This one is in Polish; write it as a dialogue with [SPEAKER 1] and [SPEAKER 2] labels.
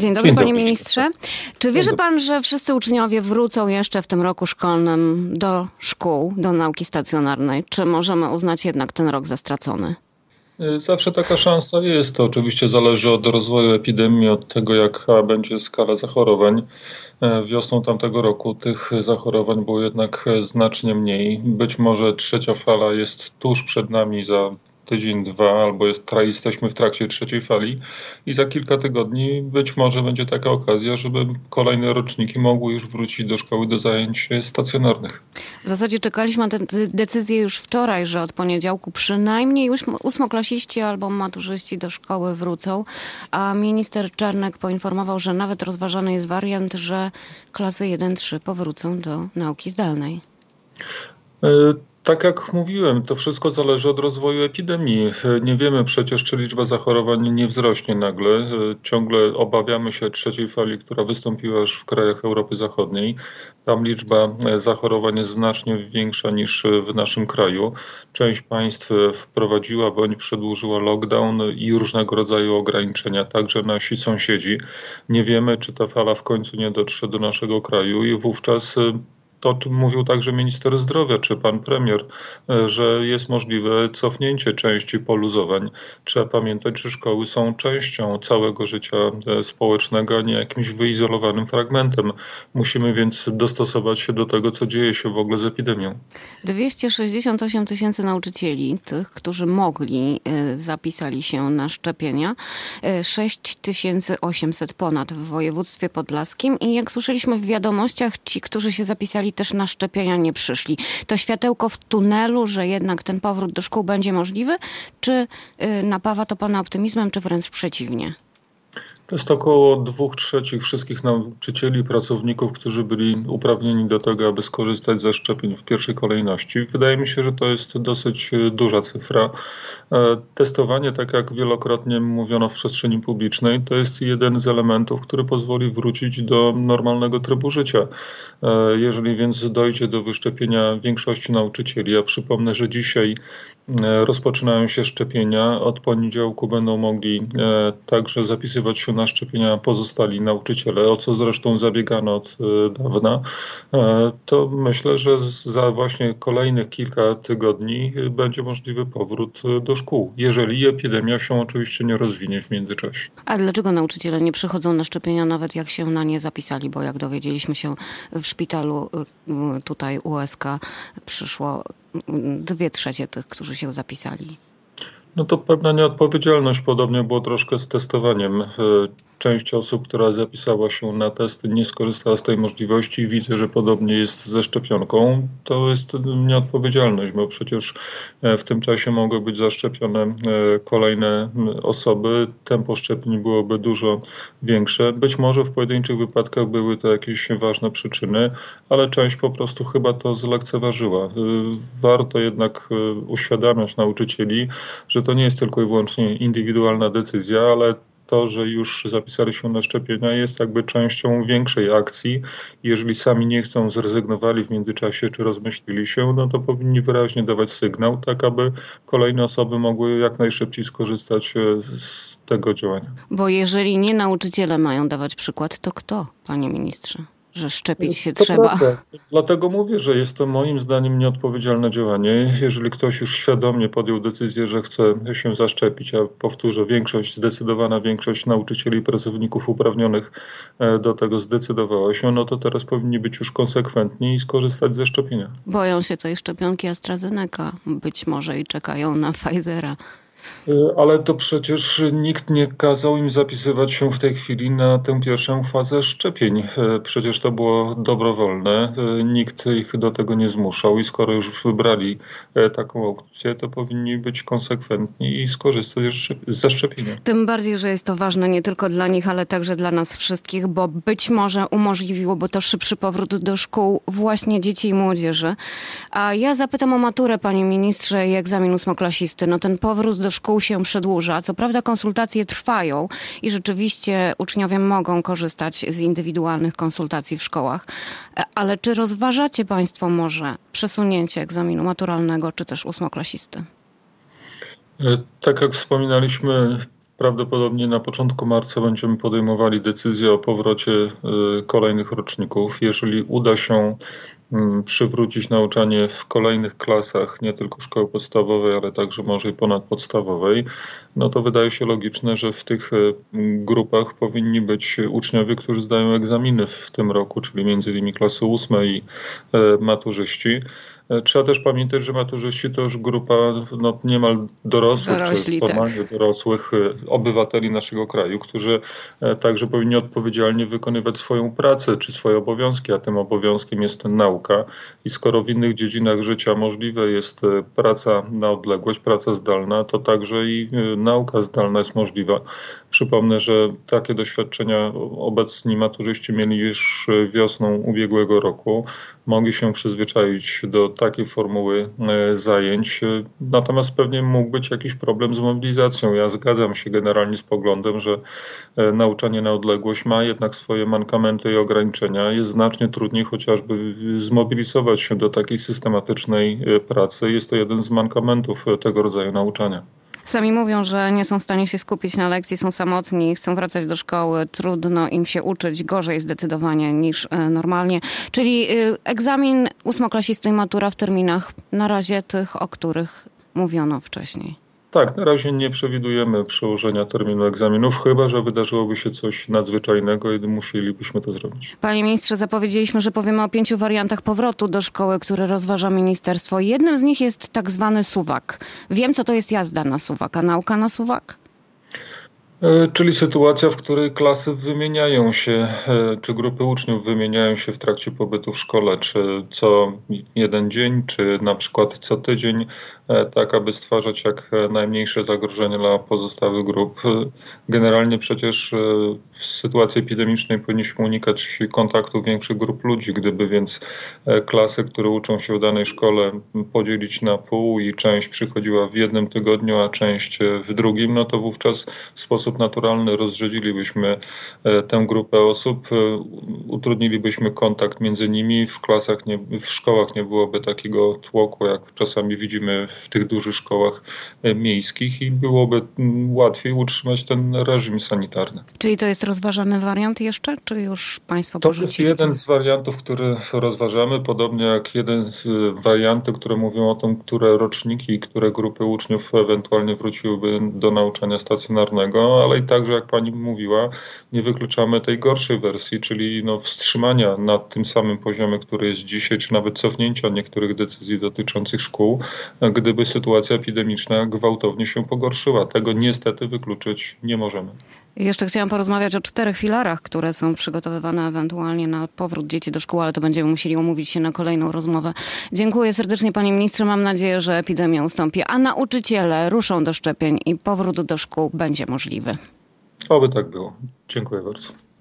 [SPEAKER 1] Dzień dobry, panie ministrze. Czy wierzy pan, że wszyscy uczniowie wrócą jeszcze w tym roku szkolnym do szkół, do nauki stacjonarnej? Czy możemy uznać jednak ten rok za stracony?
[SPEAKER 2] Zawsze taka szansa jest. To oczywiście zależy od rozwoju epidemii, od tego, jaka będzie skala zachorowań. Wiosną tamtego roku tych zachorowań było jednak znacznie mniej. Być może trzecia fala jest tuż przed nami za tydzień, dwa, albo jesteśmy w trakcie trzeciej fali i za kilka tygodni być może będzie taka okazja, żeby kolejne roczniki mogły już wrócić do szkoły, do zajęć stacjonarnych.
[SPEAKER 1] W zasadzie czekaliśmy na tę decyzję już wczoraj, że od poniedziałku przynajmniej już ósmoklasiści albo maturzyści do szkoły wrócą, a minister Czarnek poinformował, że nawet rozważany jest wariant, że klasy 1-3 powrócą do nauki zdalnej.
[SPEAKER 2] Tak jak mówiłem, to wszystko zależy od rozwoju epidemii. Nie wiemy przecież, czy liczba zachorowań nie wzrośnie nagle. Ciągle obawiamy się trzeciej fali, która wystąpiła już w krajach Europy Zachodniej. Tam liczba zachorowań jest znacznie większa niż w naszym kraju. Część państw wprowadziła bądź przedłużyła lockdown i różnego rodzaju ograniczenia, także nasi sąsiedzi. Nie wiemy, czy ta fala w końcu nie dotrze do naszego kraju i wówczas to o tym mówił także minister zdrowia czy pan premier, że jest możliwe cofnięcie części poluzowań. Trzeba pamiętać, że szkoły są częścią całego życia społecznego, a nie jakimś wyizolowanym fragmentem. Musimy więc dostosować się do tego, co dzieje się w ogóle z epidemią.
[SPEAKER 1] 268 000 nauczycieli, tych, którzy mogli, zapisali się na szczepienia. 6800 ponad w województwie podlaskim i jak słyszeliśmy w wiadomościach, ci, którzy się zapisali, też na szczepienia nie przyszli. To światełko w tunelu, że jednak ten powrót do szkół będzie możliwy? Czy napawa to pana optymizmem, czy wręcz przeciwnie?
[SPEAKER 2] To jest około 2/3 wszystkich nauczycieli i pracowników, którzy byli uprawnieni do tego, aby skorzystać ze szczepień w pierwszej kolejności. Wydaje mi się, że to jest dosyć duża cyfra. Testowanie, tak jak wielokrotnie mówiono w przestrzeni publicznej, to jest jeden z elementów, który pozwoli wrócić do normalnego trybu życia. Jeżeli więc dojdzie do wyszczepienia większości nauczycieli, ja przypomnę, że dzisiaj rozpoczynają się szczepienia, od poniedziałku będą mogli także zapisywać się na szczepienia pozostali nauczyciele, o co zresztą zabiegano od dawna, to myślę, że za właśnie kolejnych kilka tygodni będzie możliwy powrót do szkół, jeżeli epidemia się oczywiście nie rozwinie w międzyczasie.
[SPEAKER 1] A dlaczego nauczyciele nie przychodzą na szczepienia, nawet jak się na nie zapisali? Bo jak dowiedzieliśmy się w szpitalu tutaj USK przyszło 2/3 tych, którzy się zapisali.
[SPEAKER 2] No to pewna nieodpowiedzialność. Podobnie było troszkę z testowaniem. Część osób, która zapisała się na testy, nie skorzystała z tej możliwości. Widzę, że podobnie jest ze szczepionką. To jest nieodpowiedzialność, bo przecież w tym czasie mogły być zaszczepione kolejne osoby. Tempo szczepień byłoby dużo większe. Być może w pojedynczych wypadkach były to jakieś ważne przyczyny, ale część po prostu chyba to zlekceważyła. Warto jednak uświadamiać nauczycieli, że to nie jest tylko i wyłącznie indywidualna decyzja, ale to, że już zapisali się na szczepienia, jest jakby częścią większej akcji. Jeżeli sami nie chcą, zrezygnowali w międzyczasie czy rozmyślili się, no to powinni wyraźnie dawać sygnał, tak aby kolejne osoby mogły jak najszybciej skorzystać z tego działania.
[SPEAKER 1] Bo jeżeli nie nauczyciele mają dawać przykład, to kto, panie ministrze? Że szczepić się trzeba.
[SPEAKER 2] Prawda. Dlatego mówię, że jest to moim zdaniem nieodpowiedzialne działanie. Jeżeli ktoś już świadomie podjął decyzję, że chce się zaszczepić, a powtórzę, zdecydowana większość nauczycieli i pracowników uprawnionych do tego zdecydowała się, no to teraz powinni być już konsekwentni i skorzystać ze szczepienia.
[SPEAKER 1] Boją się tej szczepionki AstraZeneca być może i czekają na Pfizera.
[SPEAKER 2] Ale to przecież nikt nie kazał im zapisywać się w tej chwili na tę pierwszą fazę szczepień. Przecież to było dobrowolne. Nikt ich do tego nie zmuszał i skoro już wybrali taką opcję, to powinni być konsekwentni i skorzystać ze szczepienia.
[SPEAKER 1] Tym bardziej, że jest to ważne nie tylko dla nich, ale także dla nas wszystkich, bo być może umożliwiłoby to szybszy powrót do szkół właśnie dzieci i młodzieży. A ja zapytam o maturę, panie ministrze, i egzamin ósmoklasisty. No ten powrót do szkół się przedłuża. Co prawda konsultacje trwają i rzeczywiście uczniowie mogą korzystać z indywidualnych konsultacji w szkołach, ale czy rozważacie państwo może przesunięcie egzaminu maturalnego, czy też ósmoklasisty?
[SPEAKER 2] Tak jak wspominaliśmy, prawdopodobnie na początku marca będziemy podejmowali decyzję o powrocie kolejnych roczników. Jeżeli uda się przywrócić nauczanie w kolejnych klasach, nie tylko szkoły podstawowej, ale także może i ponadpodstawowej, no to wydaje się logiczne, że w tych grupach powinni być uczniowie, którzy zdają egzaminy w tym roku, czyli między innymi klasy 8 i maturzyści. Trzeba też pamiętać, że maturzyści to już grupa niemal dorosłych, czy formalnie dorosłych obywateli naszego kraju, którzy także powinni odpowiedzialnie wykonywać swoją pracę czy swoje obowiązki, a tym obowiązkiem jest nauka. I skoro w innych dziedzinach życia możliwe jest praca na odległość, praca zdalna, to także i nauka zdalna jest możliwa. Przypomnę, że takie doświadczenia obecni maturzyści mieli już wiosną ubiegłego roku. Mogli się przyzwyczaić do takiej formuły zajęć. Natomiast pewnie mógł być jakiś problem z mobilizacją. Ja zgadzam się generalnie z poglądem, że nauczanie na odległość ma jednak swoje mankamenty i ograniczenia. Jest znacznie trudniej chociażby zmobilizować się do takiej systematycznej pracy. Jest to jeden z mankamentów tego rodzaju nauczania.
[SPEAKER 1] Sami mówią, że nie są w stanie się skupić na lekcji, są samotni, chcą wracać do szkoły, trudno im się uczyć, gorzej zdecydowanie niż normalnie. Czyli egzamin ósmoklasisty i matura w terminach na razie tych, o których mówiono wcześniej.
[SPEAKER 2] Tak, na razie nie przewidujemy przełożenia terminu egzaminów, chyba że wydarzyłoby się coś nadzwyczajnego i musielibyśmy to zrobić.
[SPEAKER 1] Panie ministrze, zapowiedzieliśmy, że powiemy o 5 wariantach powrotu do szkoły, które rozważa ministerstwo. Jednym z nich jest tak zwany suwak. Wiem, co to jest jazda na suwak, a nauka na suwak?
[SPEAKER 2] Czyli sytuacja, w której klasy wymieniają się, czy grupy uczniów wymieniają się w trakcie pobytu w szkole, czy co jeden dzień, czy na przykład co tydzień, tak aby stwarzać jak najmniejsze zagrożenie dla pozostałych grup. Generalnie przecież w sytuacji epidemicznej powinniśmy unikać kontaktu większych grup ludzi. Gdyby więc klasy, które uczą się w danej szkole, podzielić na pół i część przychodziła w jednym tygodniu, a część w drugim, no to wówczas w sposób naturalny rozrzedzilibyśmy tę grupę osób, utrudnilibyśmy kontakt między nimi, w szkołach nie byłoby takiego tłoku, jak czasami widzimy w tych dużych szkołach miejskich i byłoby łatwiej utrzymać ten reżim sanitarny.
[SPEAKER 1] Czyli to jest rozważany wariant jeszcze, czy już państwo porzucili?
[SPEAKER 2] To jest jeden z wariantów, który rozważamy, podobnie jak jeden z wariantów, które mówią o tym, które roczniki i które grupy uczniów ewentualnie wróciłyby do nauczania stacjonarnego, ale i także, jak pani mówiła, nie wykluczamy tej gorszej wersji, czyli wstrzymania na tym samym poziomie, który jest dzisiaj, czy nawet cofnięcia niektórych decyzji dotyczących szkół, gdyby sytuacja epidemiczna gwałtownie się pogorszyła. Tego niestety wykluczyć nie możemy.
[SPEAKER 1] Jeszcze chciałam porozmawiać o 4 filarach, które są przygotowywane ewentualnie na powrót dzieci do szkół, ale to będziemy musieli umówić się na kolejną rozmowę. Dziękuję serdecznie, panie ministrze. Mam nadzieję, że epidemia ustąpi, a nauczyciele ruszą do szczepień i powrót do szkół będzie możliwy.
[SPEAKER 2] Oby tak było. Dziękuję bardzo.